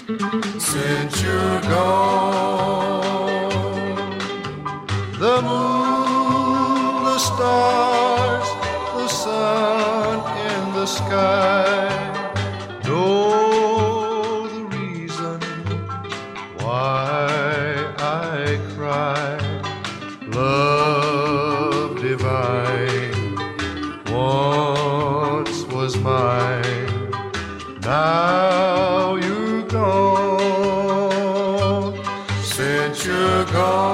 Since you're gone, the moon, the stars, the sun in the sky know the reason why I cry. Love divine once was mine, now you're gone. Since you're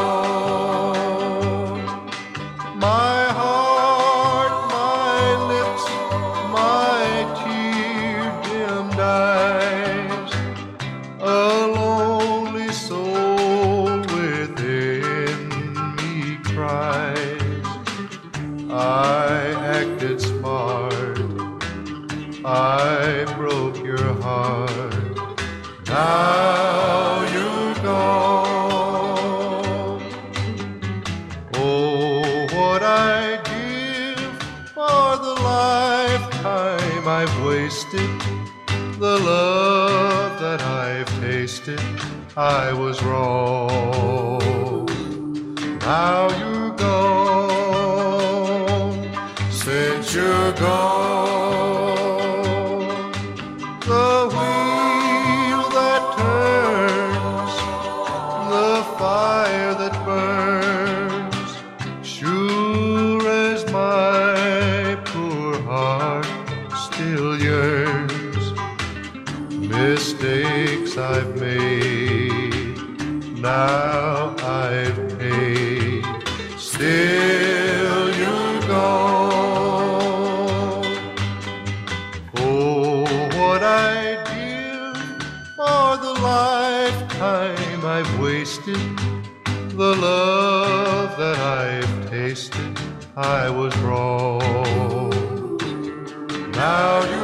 gone, my heart, my lips, my tear-dimmed eyes, a lonely soul within me cries. I acted smart, I broke your heart, now you're gone. Oh, what I'd give for the lifetime I've wasted, the love that I've tasted, I was wrong. Now you're gone, since you're gone, the wheel that turns, the fire that burns, sure as my poor heart still yearns. Mistakes I've made, now I've paid, still you're gone. Oh, what I'd give for the lifetime I've wasted, the love that I've tasted, I was wrong. Now you